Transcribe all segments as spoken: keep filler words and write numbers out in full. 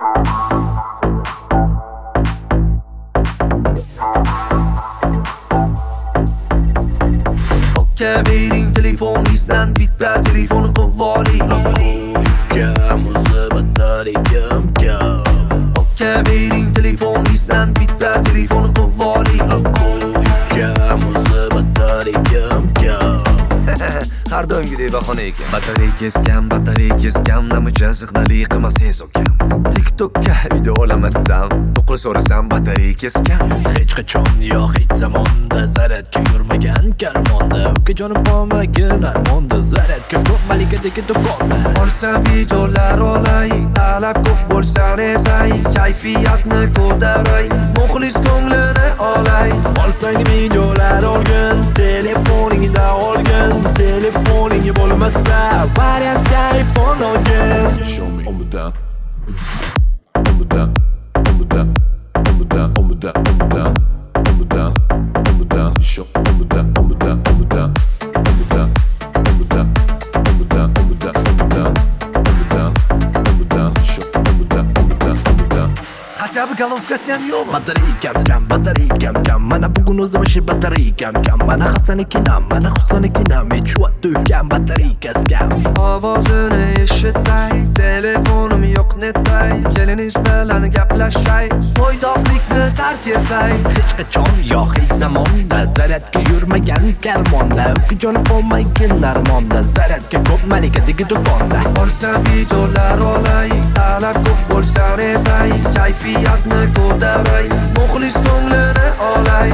Okka bering telefoningizdan bitta telefon qilib oling. Qo'yikam o'zi batareyam kam. Okka bering telefoningizdan bitta telefon qilib oling. Qo'yikam o'zi batareyam kam. Har doimgidek bahona ekan. Batareykangiz kam, batareykangiz kam, namicha signali qilmasangiz okam. TikTokka video olaman desam, to'qol so'rasam batareykangiz kam. Hech qachon yo hech zamonda zaryadga yurmagan karmonda. Ukajonim qolmagan armonda, zaryadga ko'p malikadagi do'konda. Olsam videolar olay, talab ko'p bo'lsa netay, kayfiyatni ko'taray, muxlis ko'nglini olay. Olsang videolar olgin, telefoningda olgin, telefoning bo'lmasa variantga iPhone olgin. Show me on the down, on the down, on the down, on the down, on the down, on the down, on the down, on the down. Show on the down, on the down, on the down, on the down, on the down, on the down, on the down, on the down, on the down, on the down. Show on the down, on the down, on the down. Hatya bir galovkasi ham yo'qmi? Batareyam kam, batareyam kam. Mana bugun o'zim ishi batareyam kam. Mana Hasanikinam, mana Husanikinam. Hech vaqt ukam batareykas kam. Ovozini eshitay, telefonim yo'q netay, keliniz bilan gaplashay, bo'ydoqlikni tark etay. Hech qachon yo hech zamonda zaryadga yurmagan karmonda. Ukajonim qolmagan armonda, zaryadga ko'p malikadagi do'konda. Olsam videolar olay, talab ko'p bo'lsa netay, kayfiyatni ko'taray, muxlis ko'nglini olay.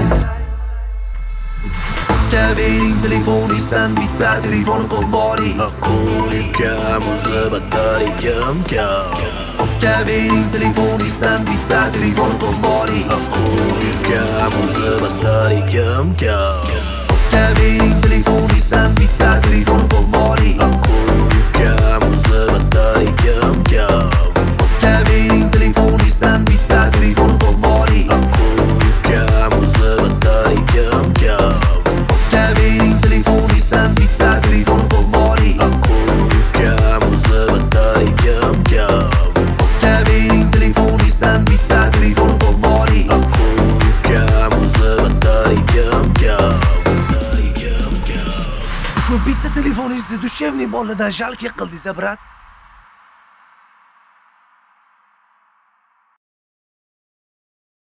Okka bering telefoningizdan bitta telefon qilib oling. Qo'yikam o'zi batareyam kam. Okka bering telefoningizdan bitta telefon qilib oling. Qo'yikam o'zi batareyam kam. Okka bering telefoningizdan bitta telefon qilib oling. Qo'yikam o'zi batareyam kam. Okka bering telefoningizdan bitta telefon qilib oling. Qo'yikam o'zi batareyam kam. Okka bering telefoningizdan bitta telefon qilib oling. Qo'yikam o'zi batareyam kam. Okka bering telefoningizdan bitta telefon qilib oling. Qo'yikam o'zi batareyam kam. Shu bitta telefoningizni dushevniy boladan jalka qildingiz, brat.